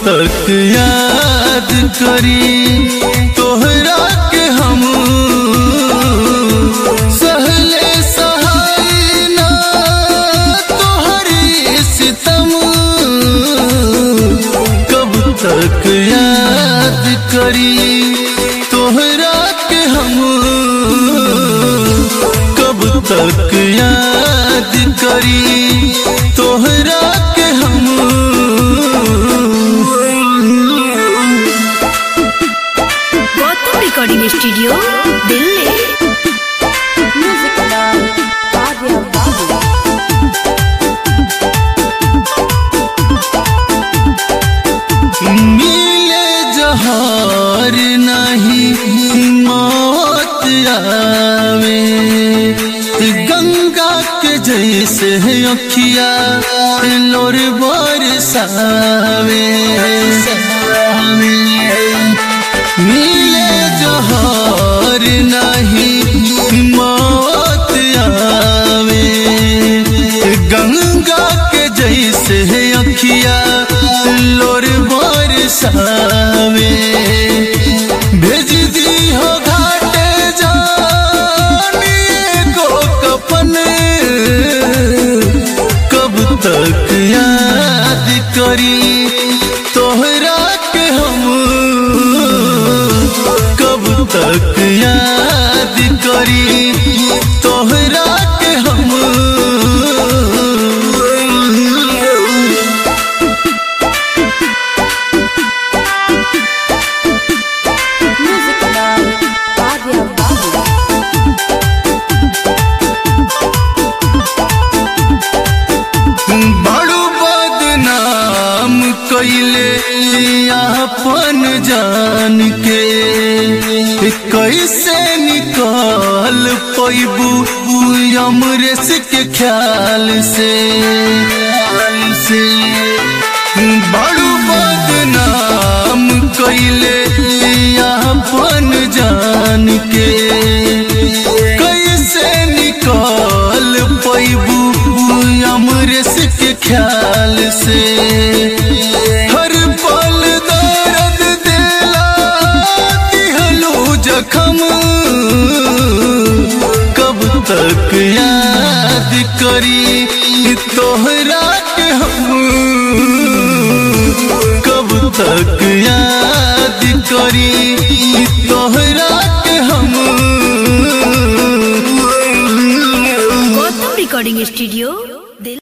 तक याद करी तोहरा के हम सहले सहाय ना तोहरी सितम कब तक याद करी तोहरा के हम कब तक याद करी तोहरा के हम Gautam recording studio Delhi. Music by Arya Babu. मिले जहार नहीं मौत आवे गंगा के जैसे अखिया लोर बरसावे मिले जहार नहीं मौत आवे गंगा के जैसे अखिया लोर बरसावे भेज दी हो घाटे जानिए को कफन कब तक याद करी तोहरा के हम कब तक याद करी तोहरा के हम म्यूजिक बाय आर्या बाबू। बड़ू बदनाम कैले अपन जान के कैसे निकाल पैबू अमरेश के ख्याल से बड़ू बदनाम कैले अपन जान के कैसे निकाल पैबू अमरेश के ख्याल से हर पल दर्द देला दिहलू जखम कब तक याद करी तोहरा के हम कब तक याद करी तोहरा के हम गौतम रिकॉर्डिंग स्टूडियो।